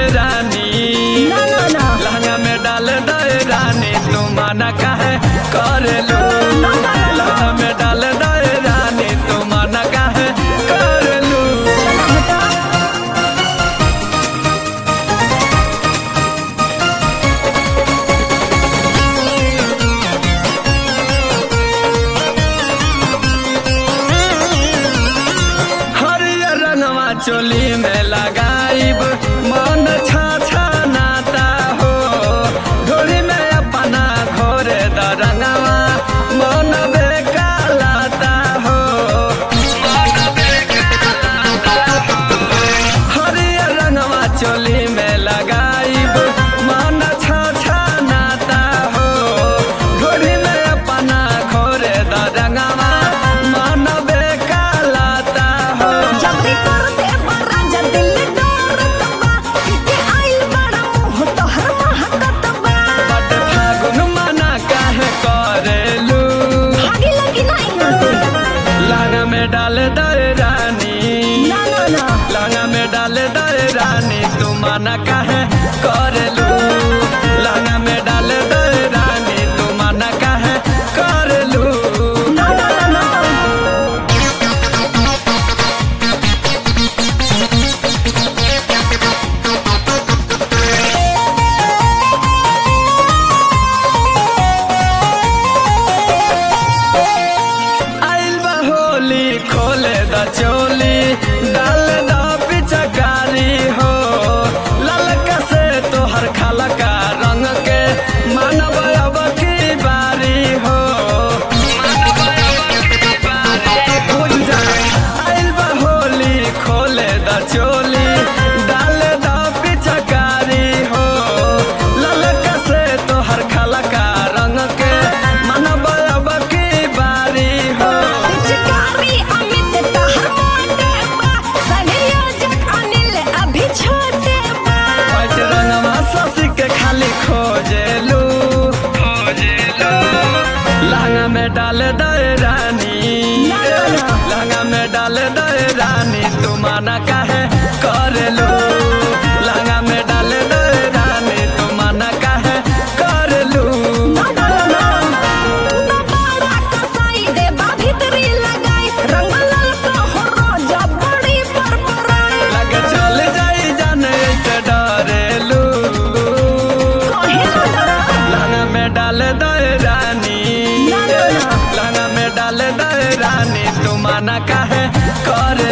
रानी ना ना ना लहंगा में डाल दे रानी तू मना काहे करेलू लहंगा में डाल दे रानी तू मना काहे करेलू हरियर रंगवा चोली में लगाइब मन छा नाता हो ढोली में अपना घोरे द रंगवा मन बेकालाता हो हरियर रंगवा चोली में लगाइब मन छा नाता हो ढोली में अपना घोरे द रंगवा मन बेकालाता हो जबरी कर दे बड़ा दिल डरत बा के आइल बड़ा मुंह तोहर महकत बा बट फागुन मना काहे करेलू भागी लगी ना यहाँ से लहंगा में डाल दे रानी ना ना ना लहंगा में डाल दे रानी तू मना काहे करेलू लहंगा में डाल दे रानी तू मना काहे करेलू ना ना ना ना आइल बा होली खोले द चोली डाल द पिचकारी हो ललका से तोहर खालका रंग के मानव अब की बारी हो बुझ जा आइल बा होली खोले द चोली डाल द पिचकारी हो ललका से तोहर खालका रंग के मानव अब की बारी हो पिचकारी अमित तहर मोटे बा संयोजक अनिल अभी छोटे बा व्हाइट रंगवा ससी के खाली खोजेलू लहंगा में डाल दे रानी ना, ना, ना। लहंगा में डाल दे रानी तू मना काहे करेलू लहंगा में डाल दे रानी तू मना काहे करेलू ना ना ना तू तो बड़ा कसाई दे बा भीतरी लगाई रंग ललका हो रोजा बड़ी परपराई लगे चल जाई जाने से डरेलू कहे ना डरा लहंगा में डाल दे रानी ना, ना, ना। लहंगा में डाल दे रानी तू मना काहे करे